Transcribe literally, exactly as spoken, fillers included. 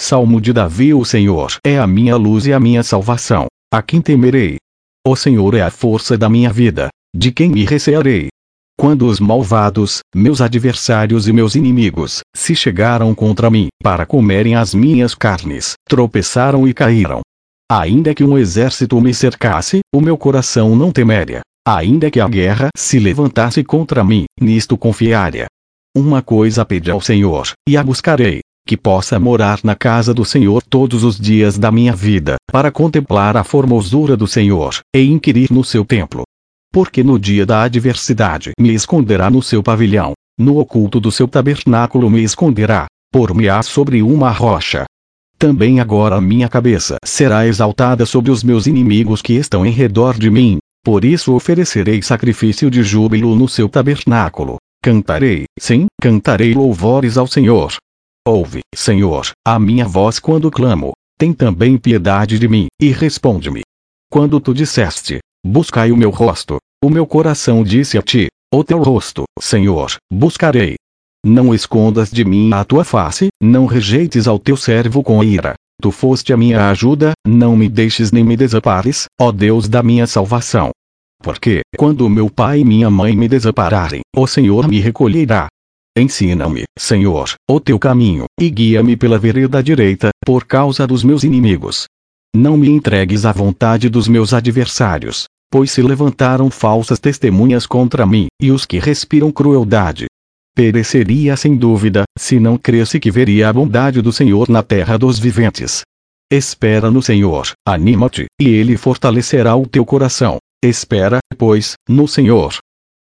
Salmo de Davi. O Senhor é a minha luz e a minha salvação. A quem temerei? O Senhor é a força da minha vida. De quem me recearei? Quando os malvados, meus adversários e meus inimigos, se chegaram contra mim, para comerem as minhas carnes, tropeçaram e caíram. Ainda que um exército me cercasse, o meu coração não temeria. Ainda que a guerra se levantasse contra mim, nisto confiaria. Uma coisa pedi ao Senhor, e a buscarei, que possa morar na casa do Senhor todos os dias da minha vida, para contemplar a formosura do Senhor, e inquirir no seu templo. Porque no dia da adversidade me esconderá no seu pavilhão, no oculto do seu tabernáculo me esconderá, por-me-á sobre uma rocha. Também agora a minha cabeça será exaltada sobre os meus inimigos que estão em redor de mim, por isso oferecerei sacrifício de júbilo no seu tabernáculo. Cantarei, sim, cantarei louvores ao Senhor. Ouve, Senhor, a minha voz quando clamo, tem também piedade de mim, e responde-me. Quando tu disseste, buscai o meu rosto, o meu coração disse a ti, o teu rosto, Senhor, buscarei. Não escondas de mim a tua face, não rejeites ao teu servo com ira. Tu foste a minha ajuda, não me deixes nem me desampares, ó Deus da minha salvação. Porque, quando meu pai e minha mãe me desampararem, o Senhor me recolherá. Ensina-me, Senhor, o teu caminho, e guia-me pela vereda direita, por causa dos meus inimigos. Não me entregues à vontade dos meus adversários, pois se levantaram falsas testemunhas contra mim, e os que respiram crueldade. Pereceria sem dúvida, se não cresce que veria a bondade do Senhor na terra dos viventes. Espera no Senhor, anima-te, e Ele fortalecerá o teu coração. Espera, pois, no Senhor.